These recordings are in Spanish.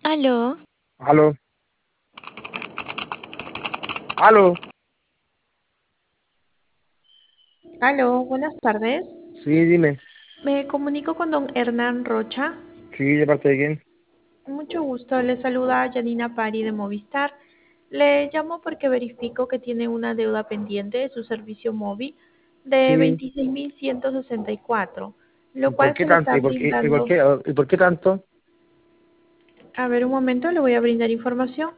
Aló, Aló, aló. aló, buenas tardes. Sí, dime. Me comunico con don Hernán Rocha. Sí, ¿de parte de quién? Mucho gusto, le saluda Janina Pari de Movistar. Le llamo porque verifico que tiene una deuda pendiente de su servicio móvil de Sí. 26.164, ¿Y lo por cual qué se le tanto? está brindando. ¿Y por qué tanto? A ver, un momento, le voy a brindar información.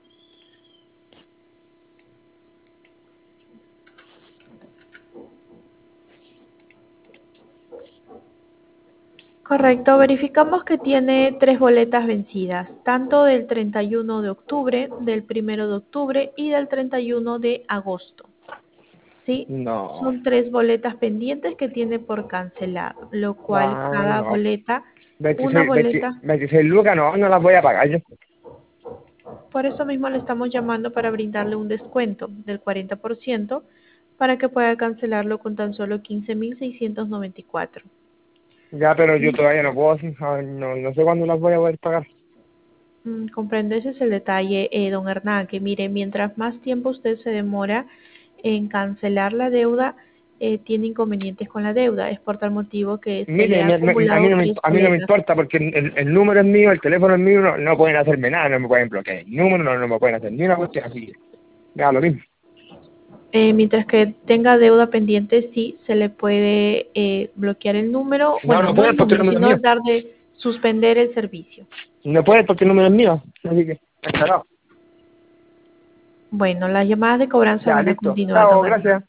Correcto, verificamos que tiene tres boletas vencidas, tanto del 31 de octubre, del 1 de octubre y del 31 de agosto. ¿Sí? No. Son tres boletas pendientes que tiene por cancelar, lo cual No, cada no. boleta, una 26, 20 boleta, 26 lucas, no, no las voy a pagar yo. por eso mismo le estamos llamando para brindarle un descuento del 40% para que pueda cancelarlo con tan solo 15.694. Ya, pero yo todavía no puedo, no sé cuándo las voy a poder pagar. Comprendo, ese es el detalle, don Hernán, que mire, mientras más tiempo usted se demora en cancelar la deuda, tiene inconvenientes con la deuda. Es por tal motivo que se le Mire, ha acumulado varias a mí no me boletas. importa porque el número es mío, el teléfono es mío, no, no pueden hacerme nada, no me pueden bloquear el número, no, no me pueden hacer ni una cuestión así. Me da lo mismo. Mientras que tenga deuda pendiente, sí se le puede bloquear el número, No, bueno, no no pueden el porque el número, número es sino mío. dar de suspender el servicio. No pueden porque el número es mío. Así que, está claro. Bueno, las llamadas de cobranza Ya, van a listo. continuar, Chao, don Hernán. gracias.